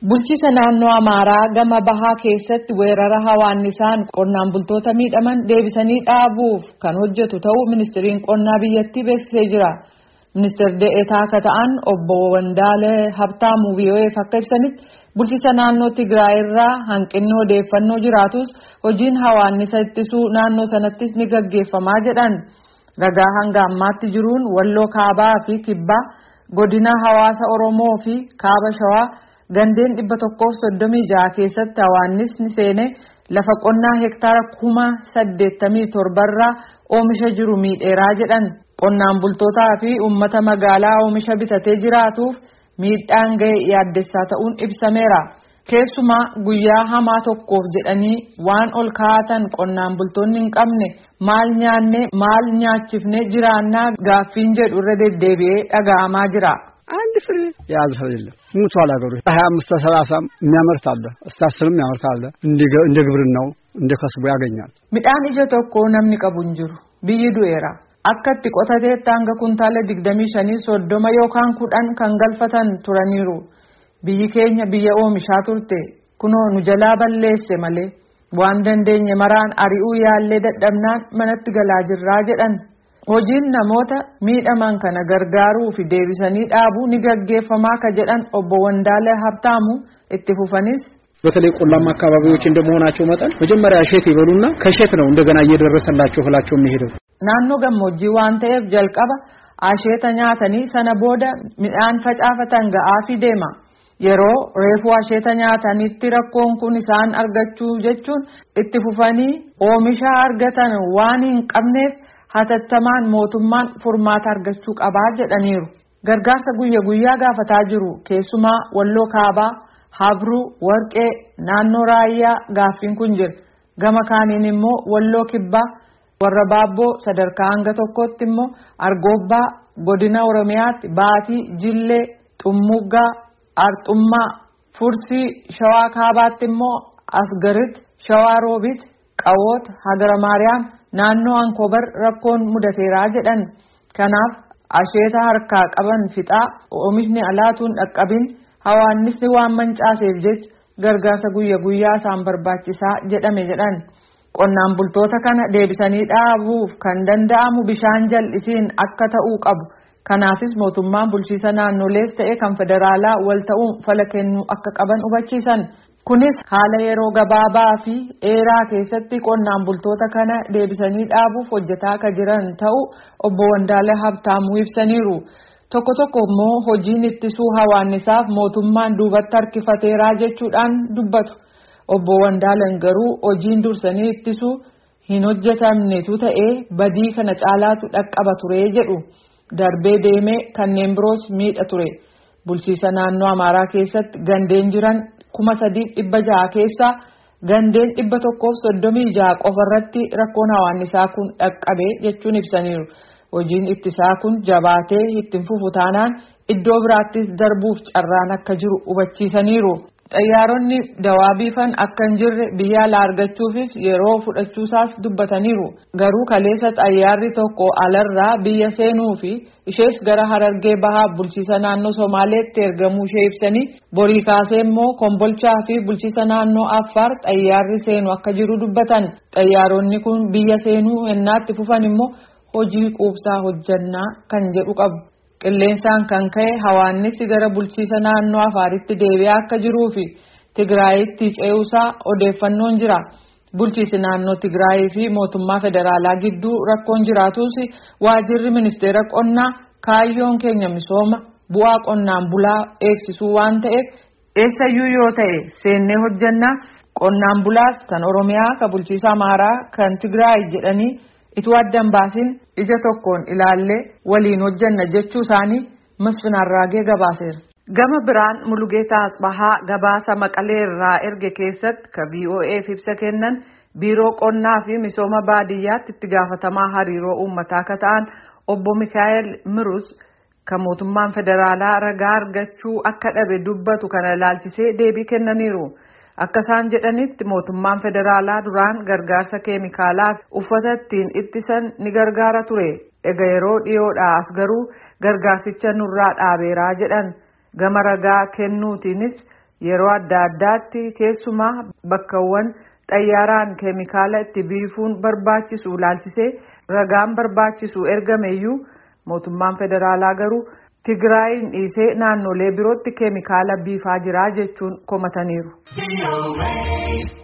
Bulchiisa naannoo Amaaraa gama bahaa keessatti weerara hawaannisaan qonnaan bultoota miidhaman deebisanii dhaabuuf kan hojjetu ta'uu ministeeriin qonnaa biyyattii beeksisee jira. Ministeerri deetaa akka ta'an obbo Wandaalee Habtaamuu VOA'f akka ibsanitti bulchiisa naannoo Tigraay irraa hanqinni odeeffannoo jiraatus hojiin hawaannisa ittisuu naannoo sanattis ni gaggeeffamaa jedhan. Ragaa hanga ammaatti jiruun Walloo Kaabaa fi Kibbaa, godina hawaasa Oromoo fi Kaaba Shawaa gandeen 136 keessatti hawaannisni seenee lafa qonnaa hektaara 87,000 irraa oomisha jiru miidheeraa jedhan. Qonnaan bultootaa fi uummata magaalaa oomisha bitatee jiraatuuf miidhaan ga'e yaaddessaa ta'uun ibsameera. Keessumaa guyyaa hamaa tokkoof jedhanii waan ol kaa'atan qonnaan bultoonni hin qabne maal nyaanne maal nyaachifne jiraannaa gaaffiin jedhu irra deddeebi'ee dhaga'amaa jira. አንድ ፍሬ ያዝ ፈይል ሙቷል አገሩ 25 30 የሚያመርት አለ እስታስልም የሚያመርት አለ እንደ ግብርናው እንደ ከስቡ ያገኛል midhaan ija tokko namni qabu hin jiru biyyi du'eera akkatti qotateetti hanga kuntaala 25 30 yookaan 10 kan galfatan turaniiru biyyi keenya biyya oomishaa turte kunoo nu jalaa balleesse malee waan dandeenye maraan ari'uu yaallee dadhabnaan manatti galaa jirraa jedhan. Hojiin namoota miidhaman kana gargaaruu fi deebisanii dhaabuu ni gaggeeffamaa ka jedhan obbo Wandaalee Habtaamuu itti fufanis በተለይ ቆላማ አካባቢዎች እንደመሆናቸው መጠን መጀመሪያ እሸት ይበሉና ከእሸት ነው እንደገና እየደረሰላቸው ፍላቸው የሚሄደው naannoo gammoojjii waan ta'eef jalqaba asheeta nyaatanii sana booda midhaan facaafatan ga'aafi deema yeroo reefuu asheeta nyaatanitti rakkoon kun isaan argachuu jechuun itti fufanii oomisha argatan waan hin qabneef hatattamaan mootummaan furmaata argachuu qabaa jedhaniiru. Gargaarsa guyyaa gaafataa jiru keessumaa Walloo Kaabaa, Habruu, Warqee, naannoo Raayyaa gaaffiin kun jira. Gama kaaniin immoo Walloo Kibbaa, warra Baabboo sadarkaa hanga tokkotti immoo Argoobbaa, godina Oromiyaatti Baatii, Jillee, Xummuggaa, Arxummaa, Fursii, Shawaa Kaabaatti immoo Asgarit, Shawaa Roobit, Qawoot, Hagara Maariyaam naannoo Ankobar rakkoon mudateeraa jedhan. Kanaaf asheeta harkaa qaban fixaa oomishni alaatuun dhaqqabin hawaannisni waan mancaaseef jecha gargaarsa guyyaa isaan barbaachisaa jedhame jedhan. Qonnaan bultoota kana deebisanii dhaabuuf kan danda'amu bishaan jal'isiin akka ta'uu qabu. Kanaafis mootummaan bulchiisa naannolees ta'e kan federaalaa wal ta'uun fala kennuu akka qaban hubachiisan. Kunis haala yeroo gabaabaa fi dheeraa keessatti qonnaan bultoota kana deebisanii dhaabuuf hojjetaa akka jiran ta'uu obbo Wandaalee Habtaamuu ibsaniiru. Tokko immoo hojiin ittisuu hawaannisaaf mootummaan duubatti harkifateeraa jechuudhaan dubbatu. Obbo Wandaaleen garuu hojiin dursanii ittisuu hin hojjetamnetu ta'ee badii kana caalaatu dhaqqaba ture jedhu. Darbee deemee kanneen biroos miidha ture. Bulchiisa naannoo Amaaraa keessatti gandeen jiran 3,600 keessaa gandeen 136 qofarratti rakkoon hawaannisaa kun dhaqqabe jechuun ibsaniiru. Hojiin ittisaa kun jabaatee ittiin fufu taanaan iddoo biraattis darbuuf carraan akka jiru hubachiisaniiru. Xayyaaronni dawaa biifan akka hin jirre biyya alaa argachuufis yeroo fudhachuusaas dubbataniiru. Garuu kaleessa xayyaarri tokko alarraa biyya seenuu fi ishees gara Harargee bahaa bulchiisa naannoo Somaaleetti ergamuu ishee ibsanii borii kaasee immoo Kombolchaa fi bulchiisa naannoo Affaar xayyaarri seenu akka jiru dubbatan. Xayyaaronni kun biyya seenuu ennaatti fufan immoo hojii quubsaa hojjannaa kan jedhu qabu. Qilleensaan kan ka'e hawaannisi gara bulchiisa naannoo Afaaritti deebi'aa akka jiruu fi Tigraayitti ce'uusaa odeeffannoon jira. Bulchiisi naannoo Tigraayii fi mootummaa federaalaa gidduu rakkoon jiraatus waajirri ministeera qonnaa kaayyoon keenya misooma bu'aa qonnaan bulaa eegsisuu waan ta'eef eessayyuu yoo ta'e seennee hojjannaa qonnaan bulaas kan Oromiyaa kan bulchiisa Amaaraa kan Tigraay jedhanii ituu addan baasin ija tokkoon ilaallee waliin hojjanna jechuu isaanii Masfin Arraagee gabaaseera. Gama biraan Mulugeetaa Asbahaa gabaasa Maqalee irraa erge keessatti ka VOA'f ibsa kennan biiroo qonnaa fi misooma baadiyyaatti itti gaafatamaa hariiroo uummataa akka ta'an obbo Mikaa'el Mirus kan mootummaan federaalaa ragaa argachuu akka dhabe dubbatu kana ilaalchisee deebii kennaniiru. Akka isaan jedhanitti mootummaan federaalaa duraan gargaarsa keemikaalaa uffata ittiin ittisan ni gargaara ture. Egaa yeroo dhiyoodhaa as garuu gargaarsicha nurraa dhaabeeraa jedhan. Gama ragaa kennuutiinis yeroo adda addaatti keessumaa bakkawwan xayyaaraan keemikaala itti biifuun barbaachisu ilaalchisee ragaan barbaachisu ergameyyuu mootummaan federaalaa garuu Tigraayin dhiisee naannolee birootti keemikaala biifaa jira jechuun komataniiru.